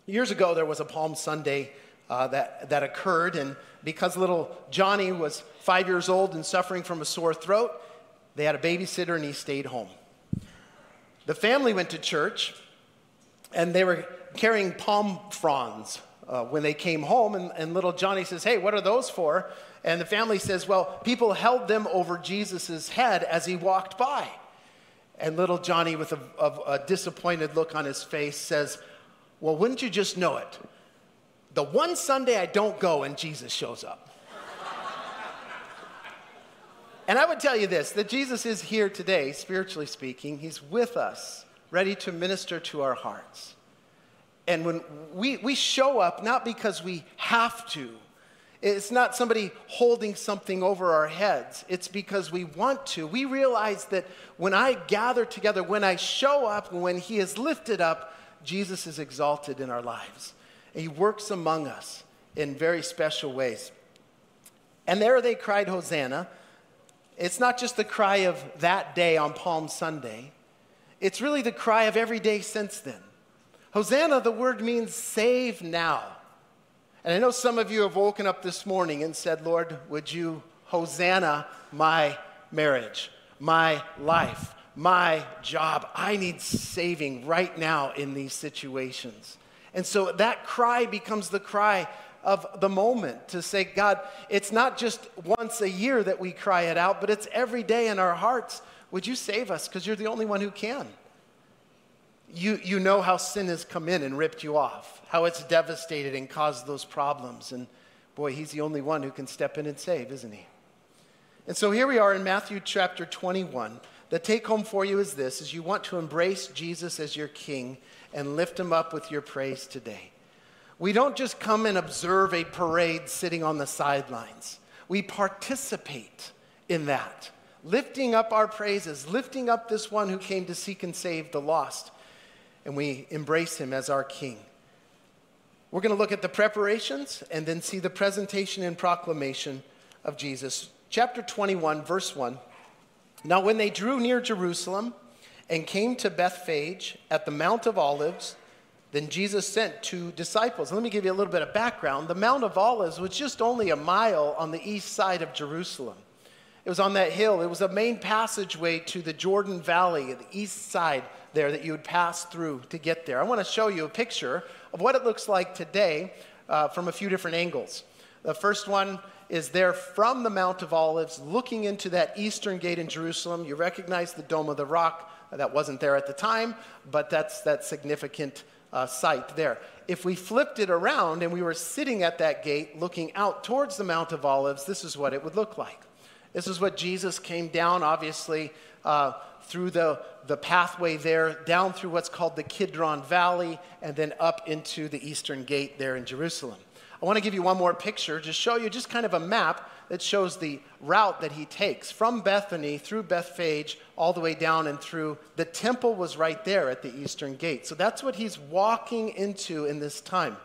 Years ago, there was a Palm Sunday that occurred, and because little Johnny was 5 years old and suffering from a sore throat, they had a babysitter and he stayed home. The family went to church, and they were carrying palm fronds when they came home, and little Johnny says, "Hey, what are those for?" And the family says, "Well, people held them over Jesus' head as he walked by." And little Johnny, with a disappointed look on his face, says, "Well, wouldn't you just know it? The one Sunday I don't go and Jesus shows up." And I would tell you this, that Jesus is here today, spiritually speaking. He's with us, ready to minister to our hearts. And when we show up, not because we have to, it's not somebody holding something over our heads. It's because we want to. We realize that when I gather together, when I show up, when he is lifted up, Jesus is exalted in our lives. And he works among us in very special ways. And there they cried, "Hosanna." It's not just the cry of that day on Palm Sunday. It's really the cry of every day since then. Hosanna, the word means save now. And I know some of you have woken up this morning and said, "Lord, would you Hosanna my marriage, my life, my job? I need saving right now in these situations." And so that cry becomes the cry of the moment to say, God, it's not just once a year that we cry it out, but it's every day in our hearts. Would you save us? Because you're the only one who can. You know how sin has come in and ripped you off, how it's devastated and caused those problems. And boy, he's the only one who can step in and save, isn't he? And so here we are in Matthew chapter 21. The take home for you is this, is you want to embrace Jesus as your king and lift him up with your praise today. We don't just come and observe a parade sitting on the sidelines. We participate in that, lifting up our praises, lifting up this one who came to seek and save the lost. And we embrace him as our king. We're going to look at the preparations and then see the presentation and proclamation of Jesus. Chapter 21, verse 1. Now when they drew near Jerusalem and came to Bethphage at the Mount of Olives, then Jesus sent two disciples. Let me give you a little bit of background. The Mount of Olives was just only a mile on the east side of Jerusalem. It was on that hill. It was a main passageway to the Jordan Valley, the east side there that you would pass through to get there. I want to show you a picture of what it looks like today from a few different angles. The first one is there from the Mount of Olives, looking into that eastern gate in Jerusalem. You recognize the Dome of the Rock. That wasn't there at the time, but that's that significant site there. If we flipped it around and we were sitting at that gate looking out towards the Mount of Olives, this is what it would look like. This is what Jesus came down, obviously, through the pathway there, down through what's called the Kidron Valley, and then up into the eastern gate there in Jerusalem. I want to give you one more picture, just show you just kind of a map that shows the route that he takes from Bethany through Bethphage all the way down and through. The temple was right there at the eastern gate. So that's what he's walking into in this time.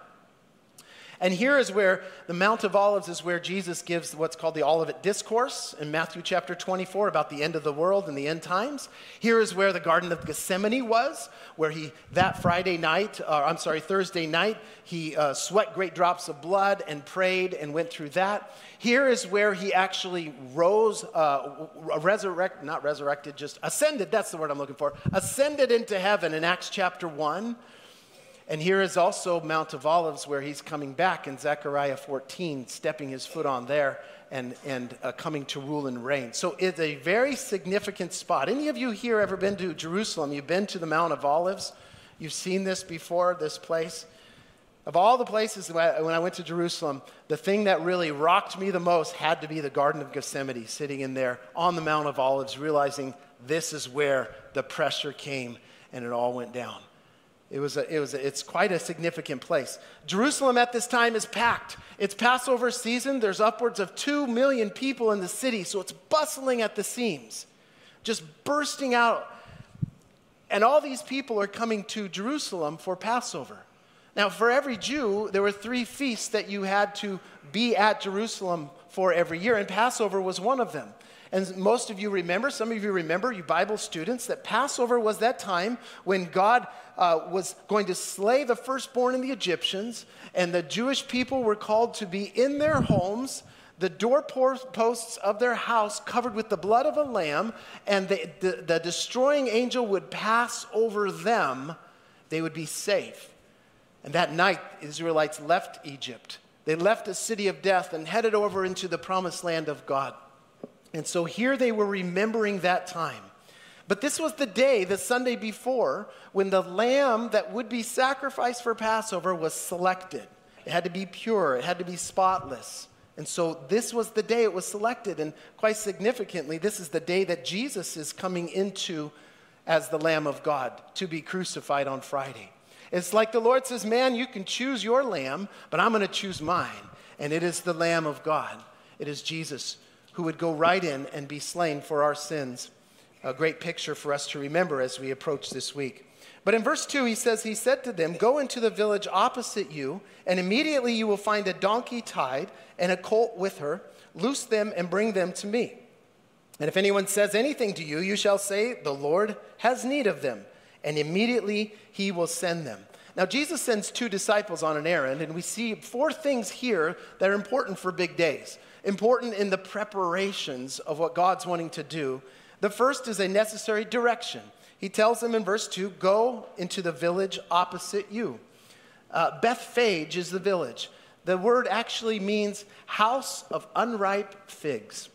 And here is where the Mount of Olives is where Jesus gives what's called the Olivet Discourse in Matthew chapter 24 about the end of the world and the end times. Here is where the Garden of Gethsemane was, where he, that Thursday night, he sweat great drops of blood and prayed and went through that. Here is where he actually ascended, that's the word I'm looking for, ascended into heaven in Acts chapter 1. And here is also Mount of Olives where he's coming back in Zechariah 14, stepping his foot on there and coming to rule and reign. So it's a very significant spot. Any of you here ever been to Jerusalem? You've been to the Mount of Olives? You've seen this before, this place? Of all the places when I went to Jerusalem, the thing that really rocked me the most had to be the Garden of Gethsemane, sitting in there on the Mount of Olives, realizing this is where the pressure came and it all went down. It's quite a significant place. Jerusalem at this time is packed. It's Passover season. There's upwards of 2 million people in the city, so it's bustling at the seams, just bursting out. And all these people are coming to Jerusalem for Passover. Now, for every Jew, there were 3 feasts that you had to be at Jerusalem for every year, and Passover was one of them. And most of you remember, some of you remember, you Bible students, that Passover was that time when God was going to slay the firstborn in the Egyptians, and the Jewish people were called to be in their homes, the doorposts of their house covered with the blood of a lamb, and the destroying angel would pass over them. They would be safe. And that night, Israelites left Egypt. They left the city of death and headed over into the promised land of God. And so here they were remembering that time. But this was the day, the Sunday before, when the lamb that would be sacrificed for Passover was selected. It had to be pure. It had to be spotless. And so this was the day it was selected. And quite significantly, this is the day that Jesus is coming into as the Lamb of God to be crucified on Friday. It's like the Lord says, man, you can choose your lamb, but I'm going to choose mine. And it is the Lamb of God. It is Jesus who would go right in and be slain for our sins. A great picture for us to remember as we approach this week. But in verse 2, he says, he said to them, go into the village opposite you, and immediately you will find a donkey tied and a colt with her. Loose them and bring them to me. And if anyone says anything to you, you shall say, the Lord has need of them. And immediately he will send them. Now, Jesus sends 2 disciples on an errand, and we see 4 things here that are important for big days, important in the preparations of what God's wanting to do. The first is a necessary direction. He tells them in verse 2, go into the village opposite you. Bethphage is the village. The word actually means house of unripe figs.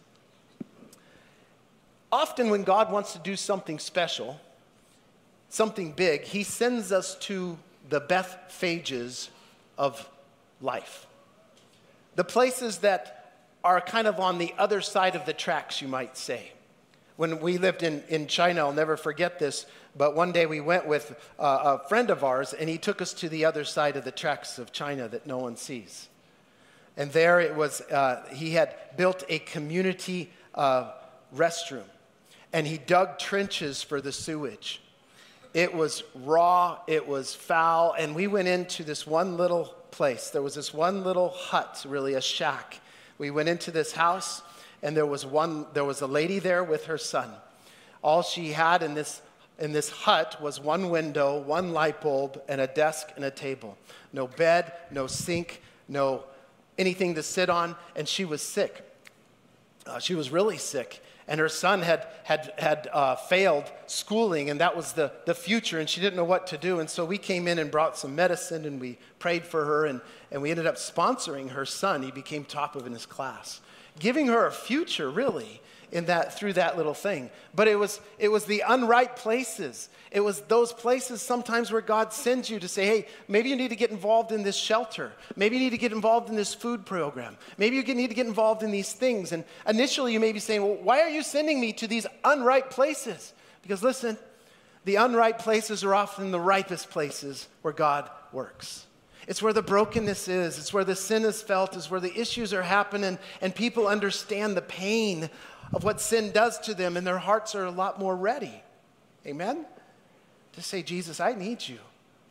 Often when God wants to do something special, something big, he sends us to the Bethphages of life. The places that are kind of on the other side of the tracks, you might say. When we lived in China, I'll never forget this, but one day we went with a friend of ours, and he took us to the other side of the tracks of China that no one sees. And there it was, he had built a community restroom, and he dug trenches for the sewage. It was raw, it was foul, and we went into this one little place. There was this one little hut, really a shack. We went into this house, and there was a lady there with her son. All she had in this hut was one window, one light bulb, and a desk and a table. No bed, no sink, no anything to sit on, and she was sick. She was really sick. And her son had failed schooling, and that was the future, and she didn't know what to do. And so we came in and brought some medicine, and we prayed for her, and we ended up sponsoring her son. He became top of in his class, giving her a future, really, through that little thing. But it was the unripe places. It was those places sometimes where God sends you to say, hey, maybe you need to get involved in this shelter. Maybe you need to get involved in this food program. Maybe you need to get involved in these things. And initially you may be saying, well, why are you sending me to these unripe places? Because listen, the unripe places are often the ripest places where God works. It's where the brokenness is. It's where the sin is felt. It's where the issues are happening, and people understand the pain of what sin does to them, and their hearts are a lot more ready. Amen? To say, Jesus, I need you.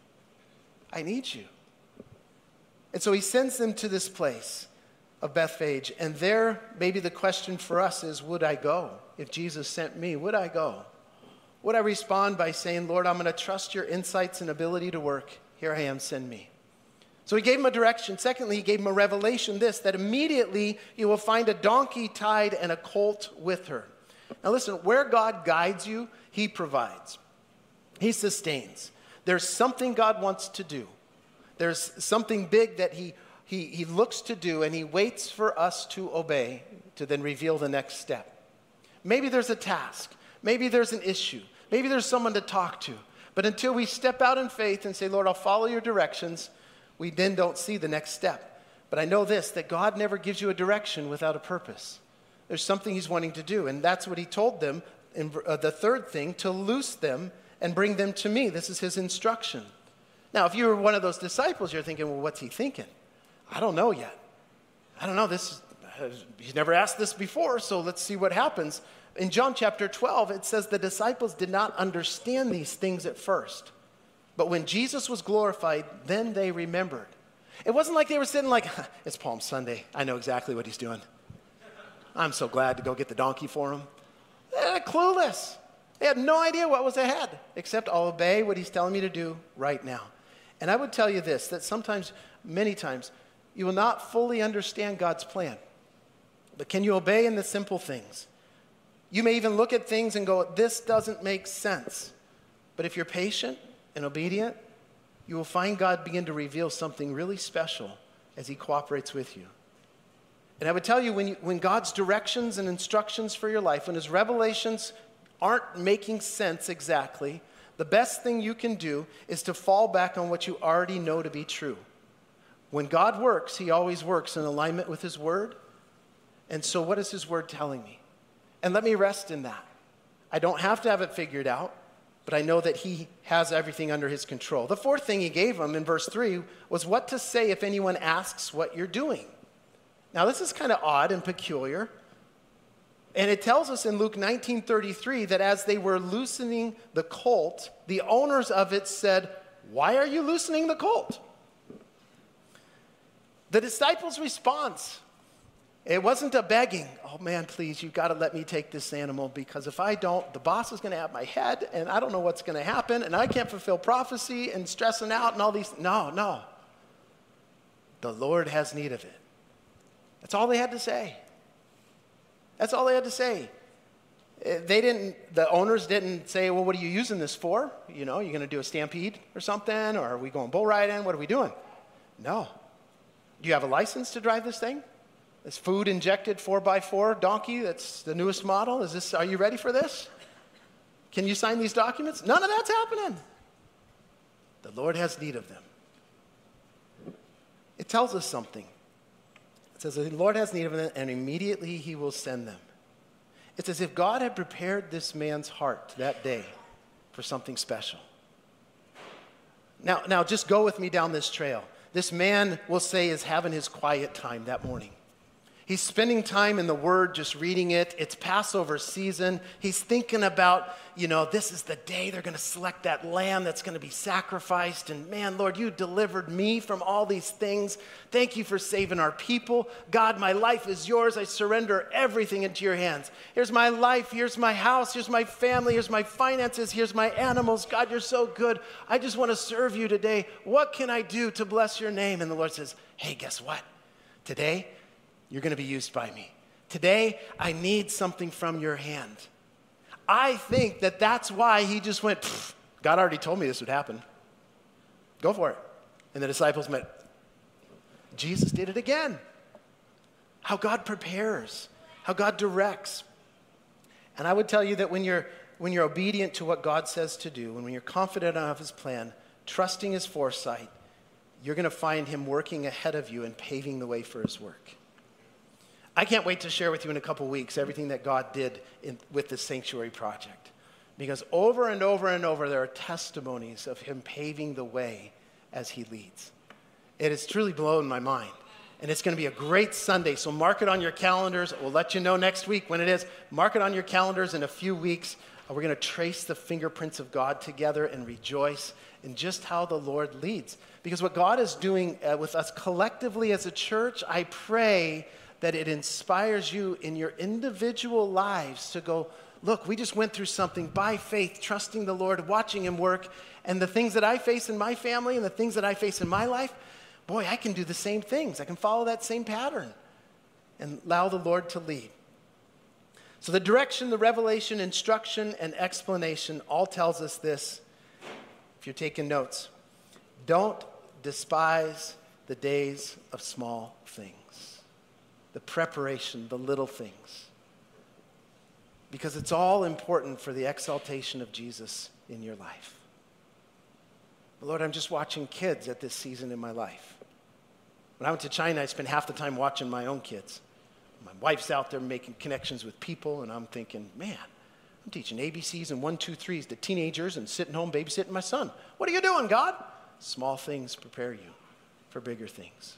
I need you. And so he sends them to this place of Bethphage, and there maybe the question for us is, would I go? If Jesus sent me, would I go? Would I respond by saying, Lord, I'm going to trust your insights and ability to work. Here I am, send me. So he gave him a direction. Secondly, he gave him a revelation, that immediately you will find a donkey tied and a colt with her. Now listen, where God guides you, he provides. He sustains. There's something God wants to do. There's something big that he looks to do, and he waits for us to obey to then reveal the next step. Maybe there's a task. Maybe there's an issue. Maybe there's someone to talk to. But until we step out in faith and say, Lord, I'll follow your directions, we then don't see the next step. But I know this, that God never gives you a direction without a purpose. There's something he's wanting to do, and that's what he told them in the third thing, to loose them and bring them to me. This is his instruction. Now, if you were one of those disciples, you're thinking, well, what's he thinking? I don't know yet. I don't know. He's never asked this before, so let's see what happens. In John chapter 12, it says the disciples did not understand these things at first. But when Jesus was glorified, then they remembered. It wasn't like they were sitting like, it's Palm Sunday. I know exactly what he's doing. I'm so glad to go get the donkey for him. They're clueless. They had no idea what was ahead, except I'll obey what he's telling me to do right now. And I would tell you this, that sometimes, many times, you will not fully understand God's plan. But can you obey in the simple things? You may even look at things and go, this doesn't make sense. But if you're patient and obedient, you will find God begin to reveal something really special as he cooperates with you. And I would tell you, when God's directions and instructions for your life, when his revelations aren't making sense exactly, the best thing you can do is to fall back on what you already know to be true. When God works, he always works in alignment with his word. And so what is his word telling me? And let me rest in that. I don't have to have it figured out, but I know that he has everything under his control. The fourth thing he gave him in verse 3 was what to say if anyone asks what you're doing. Now, this is kind of odd and peculiar. And it tells us in Luke 19:33 that as they were loosening the colt, the owners of it said, "Why are you loosening the colt?" The disciples' response, it wasn't a begging, "Oh man, please, you've got to let me take this animal because if I don't, the boss is going to have my head and I don't know what's going to happen and I can't fulfill prophecy and stressing out and all these." No. The Lord has need of it. That's all they had to say. That's all they had to say. The owners didn't say, "Well, what are you using this for? You know, you're going to do a stampede or something? Or are we going bull riding? What are we doing?" No. Do you have a license to drive this thing? This food injected 4x4 donkey, that's the newest model. Are you ready for this? Can you sign these documents? None of that's happening. The Lord has need of them. It tells us something. It says the Lord has need of them and immediately he will send them. It's as if God had prepared this man's heart that day for something special. Now just go with me down this trail. This man, we'll say, is having his quiet time that morning. He's spending time in the Word, just reading it. It's Passover season. He's thinking about, this is the day they're going to select that lamb that's going to be sacrificed. And man, Lord, you delivered me from all these things. Thank you for saving our people. God, my life is yours. I surrender everything into your hands. Here's my life. Here's my house. Here's my family. Here's my finances. Here's my animals. God, you're so good. I just want to serve you today. What can I do to bless your name? And the Lord says, hey, guess what? Today, you're going to be used by me. Today, I need something from your hand. I think that that's why he just went, God already told me this would happen. Go for it. And the disciples went, Jesus did it again. How God prepares, how God directs. And I would tell you that when you're obedient to what God says to do, and when you're confident of his plan, trusting his foresight, you're going to find him working ahead of you and paving the way for his work. I can't wait to share with you in a couple weeks everything that God did with the sanctuary project. Because over and over and over, there are testimonies of him paving the way as he leads. It has truly blown my mind. And it's going to be a great Sunday, so mark it on your calendars. We'll let you know next week when it is. Mark it on your calendars in a few weeks. We're going to trace the fingerprints of God together and rejoice in just how the Lord leads. Because what God is doing with us collectively as a church, I pray that it inspires you in your individual lives to go, look, we just went through something by faith, trusting the Lord, watching him work, and the things that I face in my family and the things that I face in my life, boy, I can do the same things. I can follow that same pattern and allow the Lord to lead. So the direction, the revelation, instruction, and explanation all tells us this. If you're taking notes, don't despise the days of small things. The preparation, the little things. Because it's all important for the exaltation of Jesus in your life. Lord, I'm just watching kids at this season in my life. When I went to China, I spent half the time watching my own kids. My wife's out there making connections with people, and I'm thinking, man, I'm teaching ABCs and 1, 2, 3s to teenagers and sitting home babysitting my son. What are you doing, God? Small things prepare you for bigger things.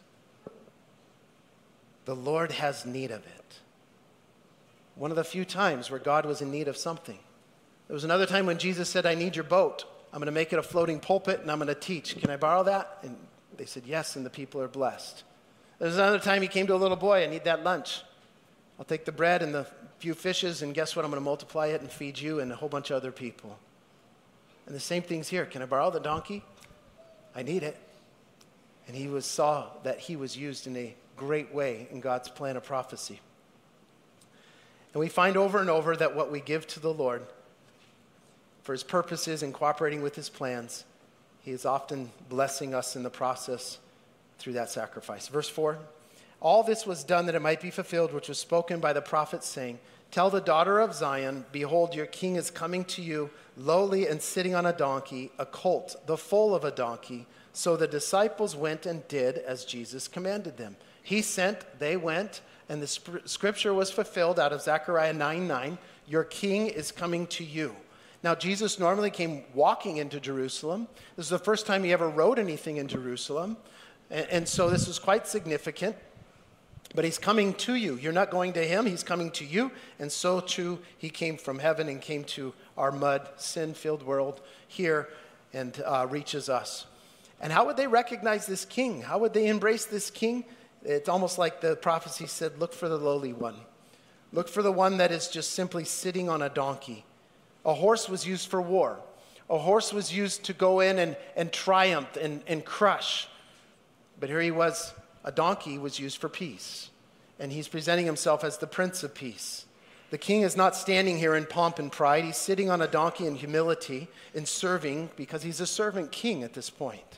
The Lord has need of it. One of the few times where God was in need of something. There was another time when Jesus said, I need your boat. I'm going to make it a floating pulpit and I'm going to teach. Can I borrow that? And they said, yes, and the people are blessed. There was another time he came to a little boy, I need that lunch. I'll take the bread and the few fishes, and guess what? I'm going to multiply it and feed you and a whole bunch of other people. And the same thing's here. Can I borrow the donkey? I need it. And he saw that he was used in a great way in God's plan of prophecy. And we find over and over that what we give to the Lord for his purposes and cooperating with his plans, he is often blessing us in the process through that sacrifice. Verse 4, all this was done that it might be fulfilled, which was spoken by the prophet, saying, tell the daughter of Zion, behold, your king is coming to you, lowly and sitting on a donkey, a colt, the foal of a donkey. So the disciples went and did as Jesus commanded them. He sent, they went, and the scripture was fulfilled out of Zechariah 9:9. Your king is coming to you. Now, Jesus normally came walking into Jerusalem. This is the first time he ever rode anything in Jerusalem. And so this is quite significant. But he's coming to you. You're not going to him. He's coming to you. And so, too, he came from heaven and came to our mud, sin-filled world here and reaches us. And how would they recognize this king? How would they embrace this king? It's almost like the prophecy said, look for the lowly one. Look for the one that is just simply sitting on a donkey. A horse was used for war. A horse was used to go in and triumph and crush. But here he was, a donkey was used for peace. And he's presenting himself as the Prince of Peace. The king is not standing here in pomp and pride. He's sitting on a donkey in humility and serving because he's a servant king at this point.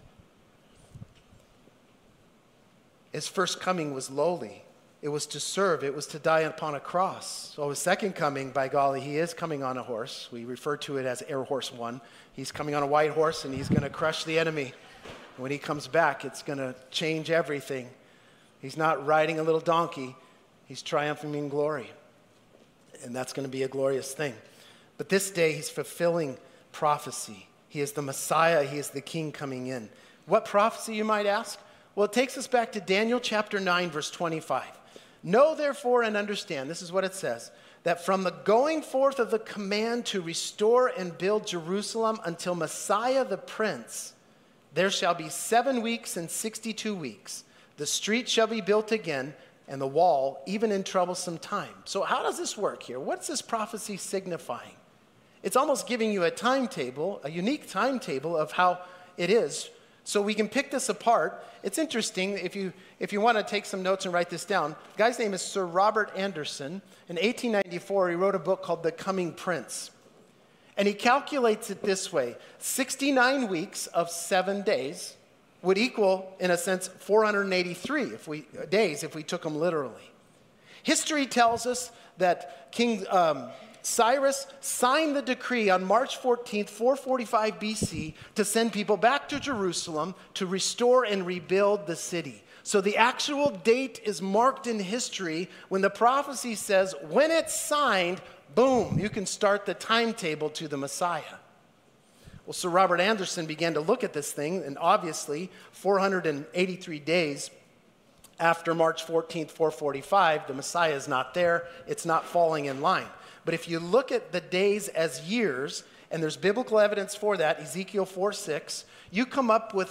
His first coming was lowly. It was to serve. It was to die upon a cross. So his second coming, by golly, he is coming on a horse. We refer to it as Air Horse 1. He's coming on a white horse, and he's going to crush the enemy. When he comes back, it's going to change everything. He's not riding a little donkey. He's triumphing in glory. And that's going to be a glorious thing. But this day, he's fulfilling prophecy. He is the Messiah. He is the King coming in. What prophecy, you might ask? Well, it takes us back to Daniel chapter 9, verse 25. Know therefore and understand, this is what it says, that from the going forth of the command to restore and build Jerusalem until Messiah the Prince, there shall be 7 weeks and 62 weeks. The street shall be built again, and the wall, even in troublesome time. So how does this work here? What's this prophecy signifying? It's almost giving you a timetable, a unique timetable of how it is. So we can pick this apart. It's interesting, if you want to take some notes and write this down. The guy's name is Sir Robert Anderson. In 1894, he wrote a book called The Coming Prince. And he calculates it this way. 69 weeks of 7 days would equal, in a sense, 483 days if we took them literally. History tells us that King Cyrus signed the decree on March 14th, 445 BC, to send people back to Jerusalem to restore and rebuild the city. So the actual date is marked in history when the prophecy says, when it's signed, boom, you can start the timetable to the Messiah. Well, Sir Robert Anderson began to look at this thing, and obviously 483 days after March 14th, 445, the Messiah is not there. It's not falling in line. But if you look at the days as years, and there's biblical evidence for that, Ezekiel 4:6, you come up with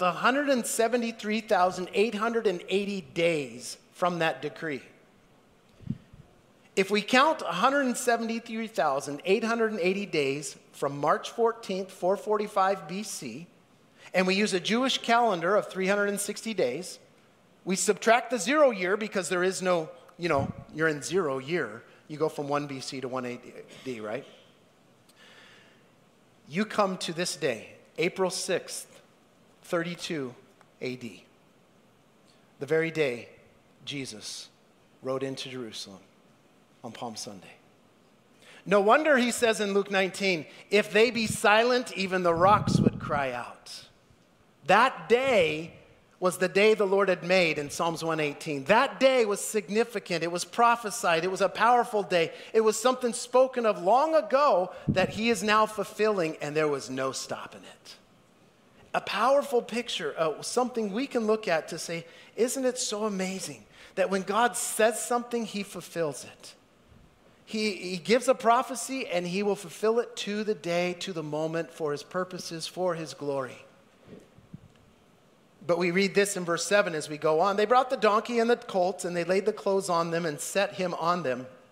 173,880 days from that decree. If we count 173,880 days from March 14th, 445 BC, and we use a Jewish calendar of 360 days, we subtract the 0 year because there is no, you're in 0 year. You go from 1 BC to 1 AD, right? You come to this day, April 6th, 32 AD. The very day Jesus rode into Jerusalem on Palm Sunday. No wonder he says in Luke 19, if they be silent, even the rocks would cry out. That day was the day the Lord had made in Psalms 118. That day was significant. It was prophesied. It was a powerful day. It was something spoken of long ago that he is now fulfilling, and there was no stopping it. A powerful picture of something we can look at to say, isn't it so amazing that when God says something, he fulfills it. He gives a prophecy, and he will fulfill it to the day, to the moment, for his purposes, for his glory. But we read this in verse 7 as we go on. They brought the donkey and the colt, and they laid the clothes on them and set him on them.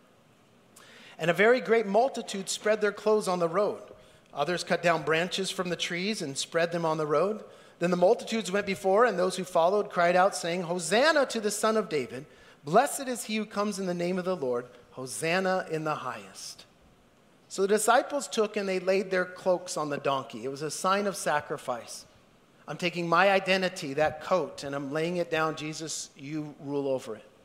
And a very great multitude spread their clothes on the road. Others cut down branches from the trees and spread them on the road. Then the multitudes went before, and those who followed cried out, saying, Hosanna to the Son of David. Blessed is he who comes in the name of the Lord. Hosanna in the highest. So the disciples took and they laid their cloaks on the donkey. It was a sign of sacrifice. I'm taking my identity, that coat, and I'm laying it down. Jesus, you rule over it.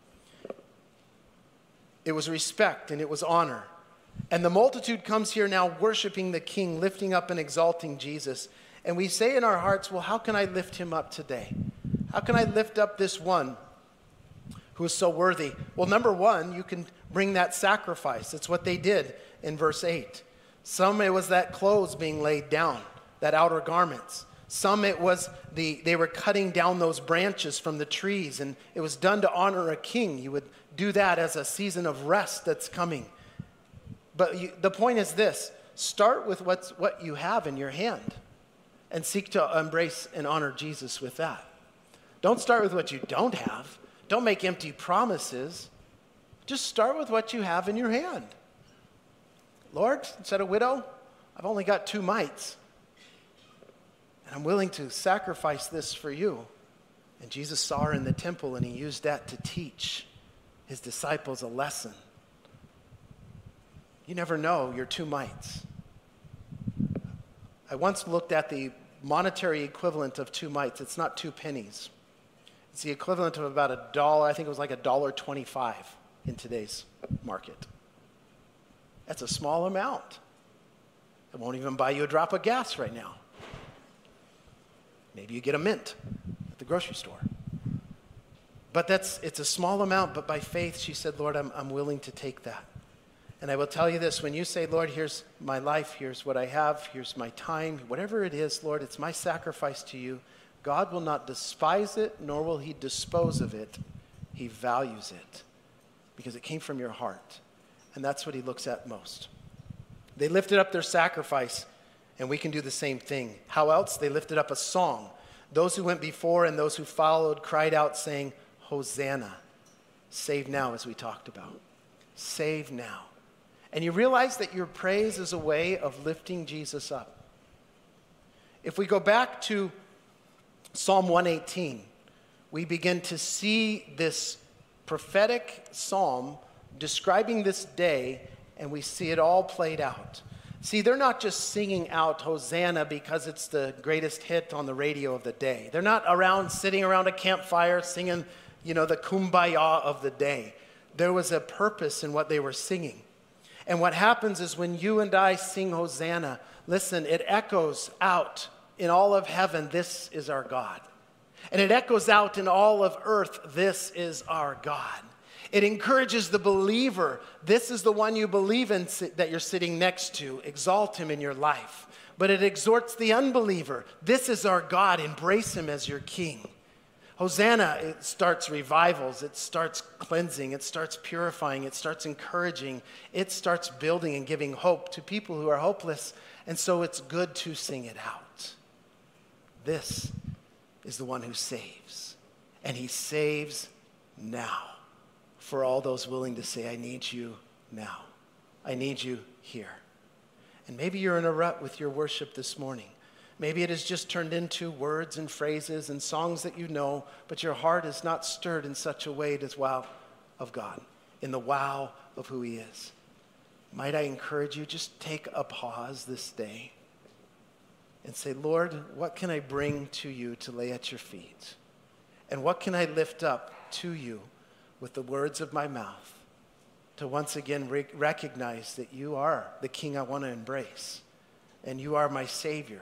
It was respect and it was honor. And the multitude comes here now worshiping the King, lifting up and exalting Jesus. And we say in our hearts, well, how can I lift him up today? How can I lift up this one who is so worthy? Well, number one, you can bring that sacrifice. It's what they did in verse 8. Some, it was that clothes being laid down, that outer garments. Some, it was they were cutting down those branches from the trees, and it was done to honor a king. You would do that as a season of rest that's coming. But the point is this: start with what you have in your hand and seek to embrace and honor Jesus with that. Don't start with what you don't have. Don't make empty promises. Just start with what you have in your hand. Lord, said a widow, I've only got 2 mites. And I'm willing to sacrifice this for you. And Jesus saw her in the temple, and he used that to teach his disciples a lesson. You never know your 2 mites. I once looked at the monetary equivalent of 2 mites. It's not 2 pennies. It's the equivalent of about $1. I think it was like $1.25 in today's market. That's a small amount. It won't even buy you a drop of gas right now. Maybe you get a mint at the grocery store. But it's a small amount, but by faith she said, Lord, I'm willing to take that. And I will tell you this, when you say, Lord, here's my life, here's what I have, here's my time, whatever it is, Lord, it's my sacrifice to you, God will not despise it, nor will he dispose of it. He values it because it came from your heart. And that's what he looks at most. They lifted up their sacrifice, and we can do the same thing. How else? They lifted up a song. Those who went before and those who followed cried out saying, Hosanna. Save now, as we talked about. Save now. And you realize that your praise is a way of lifting Jesus up. If we go back to Psalm 118, we begin to see this prophetic psalm describing this day, and we see it all played out. See, they're not just singing out Hosanna because it's the greatest hit on the radio of the day. They're not sitting around a campfire singing, the kumbaya of the day. There was a purpose in what they were singing. And what happens is when you and I sing Hosanna, listen, it echoes out in all of heaven, this is our God. And it echoes out in all of earth, this is our God. It encourages the believer. This is the one you believe in that you're sitting next to. Exalt him in your life. But it exhorts the unbeliever. This is our God. Embrace him as your king. Hosanna, it starts revivals. It starts cleansing. It starts purifying. It starts encouraging. It starts building and giving hope to people who are hopeless. And so it's good to sing it out. This is the one who saves. And he saves now. For all those willing to say, I need you now. I need you here. And maybe you're in a rut with your worship this morning. Maybe it has just turned into words and phrases and songs that you know, but your heart is not stirred in such a way as wow of God, in the wow of who he is. Might I encourage you, just take a pause this day and say, Lord, what can I bring to you to lay at your feet? And what can I lift up to you with the words of my mouth to once again recognize that you are the King I want to embrace, and you are my Savior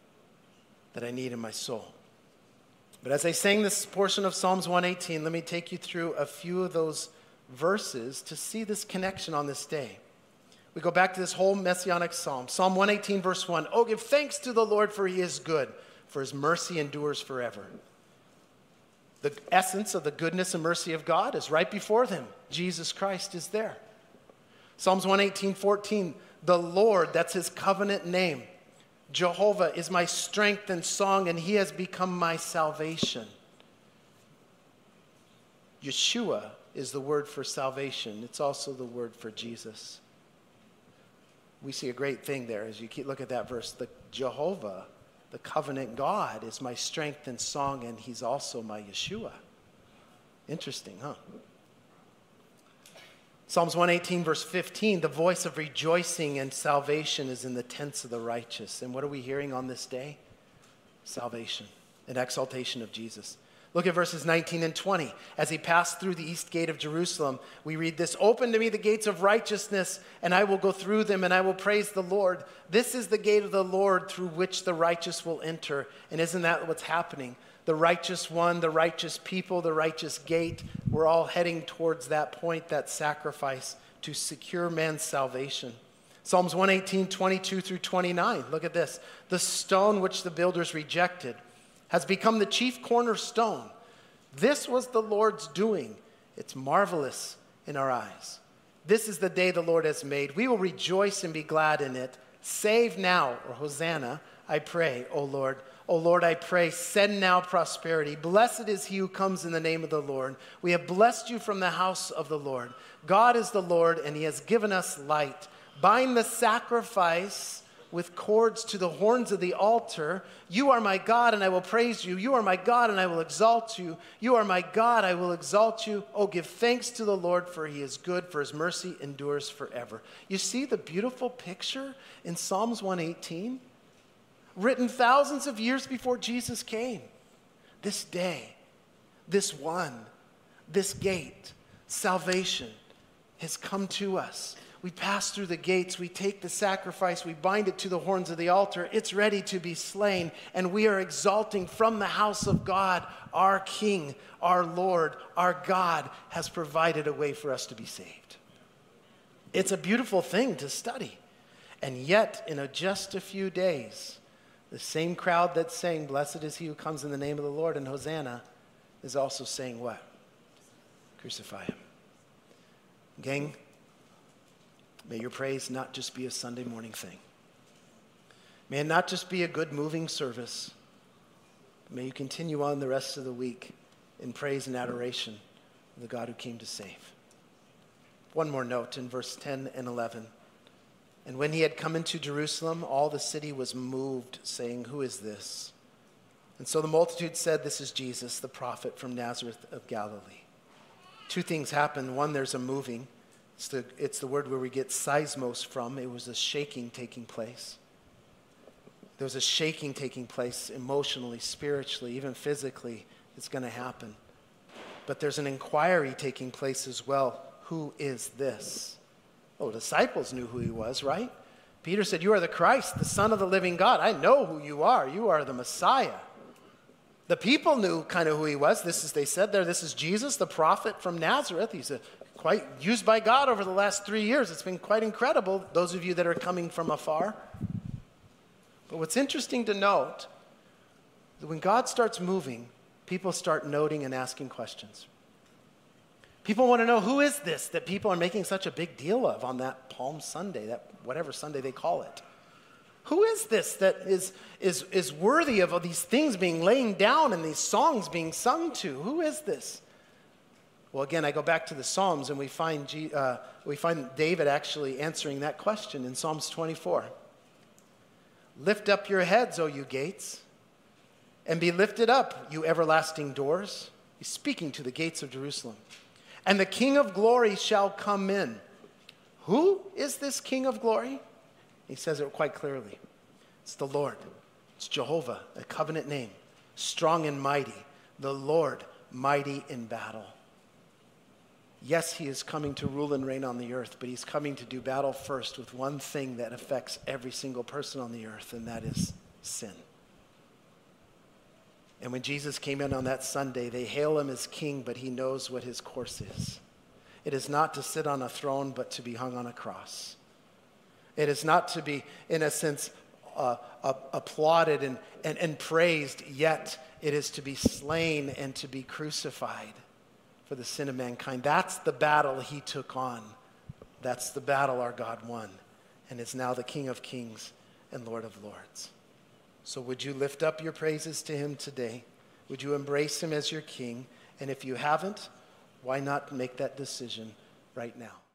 that I need in my soul. But as I sang this portion of Psalms 118, let me take you through a few of those verses to see this connection on this day. We go back to this whole messianic psalm. Psalm 118, verse 1. Oh, give thanks to the Lord, for he is good, for his mercy endures forever. The essence of the goodness and mercy of God is right before them. Jesus Christ is there. Psalms 118:14, the Lord, that's his covenant name. Jehovah is my strength and song, and he has become my salvation. Yeshua is the word for salvation. It's also the word for Jesus. we see a great thing there as you look at that verse. The Jehovah, the covenant God, is my strength and song, and he's also my Yeshua. Interesting, huh? Psalms 118, verse 15, the voice of rejoicing and salvation is in the tents of the righteous. And what are we hearing on this day? Salvation and exaltation of Jesus. Look at verses 19 and 20. As he passed through the east gate of Jerusalem, we read this, open to me the gates of righteousness, and I will go through them, and I will praise the Lord. This is the gate of the Lord through which the righteous will enter. And isn't that what's happening? The righteous one, the righteous people, the righteous gate, we're all heading towards that point, that sacrifice to secure man's salvation. Psalms 118, 22 through 29. Look at this. The stone which the builders rejected has become the chief cornerstone. This was the Lord's doing. It's marvelous in our eyes. This is the day the Lord has made. We will rejoice and be glad in it. Save now, or Hosanna, I pray, O Lord. O Lord, I pray, send now prosperity. Blessed is he who comes in the name of the Lord. We have blessed you from the house of the Lord. God is the Lord, and he has given us light. Bind the sacrifice with cords to the horns of the altar. You are my God, and I will praise you. You are my God, and I will exalt you. You are my God, I will exalt you. Oh, give thanks to the Lord, for he is good, for his mercy endures forever. You see the beautiful picture in Psalms 118? Written thousands of years before Jesus came. This day, this one, this gate, salvation has come to us. We pass through the gates, we take the sacrifice, we bind it to the horns of the altar. It's ready to be slain, and we are exalting from the house of God. Our King, our Lord, our God has provided a way for us to be saved. It's a beautiful thing to study. And yet, in just a few days, the same crowd that's saying, blessed is he who comes in the name of the Lord, and Hosanna, is also saying what? Crucify him. Gang, may your praise not just be a Sunday morning thing. May it not just be a good moving service. May you continue on the rest of the week in praise and adoration of the God who came to save. One more note in verse 10 and 11. And when he had come into Jerusalem, all the city was moved, saying, who is this? And so the multitude said, this is Jesus, the prophet from Nazareth of Galilee. Two things happen. One, there's a moving. It's the word where we get seismos from. It was a shaking taking place. There was a shaking taking place emotionally, spiritually, even physically. It's going to happen. But there's an inquiry taking place as well. Who is this? Oh, disciples knew who he was, right? Peter said, you are the Christ, the Son of the living God. I know who you are. You are the Messiah. The people knew kind of who he was. They said there, this is Jesus, the prophet from Nazareth. He's quite used by God over the last 3 years. It's been quite incredible, those of you that are coming from afar. But what's interesting to note, that when God starts moving, people start noting and asking questions. People want to know, who is this that people are making such a big deal of on that Palm Sunday, that whatever Sunday they call it? Who is this that is worthy of all these things being laid down and these songs being sung to? Who is this? Well, again, I go back to the Psalms, and we find David actually answering that question in Psalms 24. Lift up your heads, O you gates, and be lifted up, you everlasting doors. He's speaking to the gates of Jerusalem. And the King of glory shall come in. Who is this King of glory? He says it quite clearly. It's the Lord. It's Jehovah, a covenant name. Strong and mighty. The Lord, mighty in battle. Yes, he is coming to rule and reign on the earth, but he's coming to do battle first with one thing that affects every single person on the earth, and that is sin. And when Jesus came in on that Sunday, they hail him as king, but he knows what his course is. It is not to sit on a throne, but to be hung on a cross. It is not to be, in a sense, applauded and praised, yet it is to be slain and to be crucified for the sin of mankind. That's the battle he took on. That's the battle our God won, and is now the King of kings and Lord of lords. So would you lift up your praises to him today? Would you embrace him as your king? And if you haven't, why not make that decision right now?